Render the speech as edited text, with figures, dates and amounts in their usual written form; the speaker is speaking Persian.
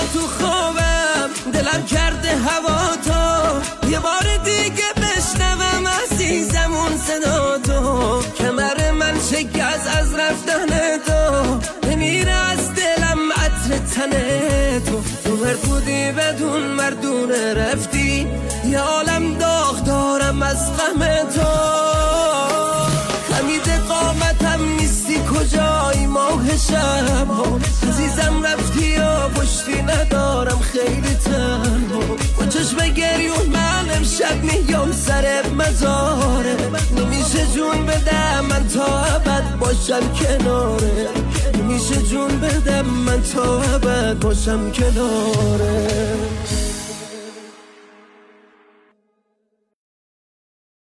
تو خوابم دلم کرده هوا تو یه بار دیگه بشنوم عزیزم اون صدا تو کمر من شکست از رفتن تو نمیره از دلم عطر تنه تو مردودی بدون مردونه رفتی یه عالم داغ دارم از غم تو خمید قامتم نیستی کجایی ماه شب عزیزم رفتی و پشتی ندارم خیلی تنها با چشم گریون من امشب میام سر مزاره نمیشه جون بدم من تا ابد باشم کناره نمیشه جون بدم من تا ابد باشم کناره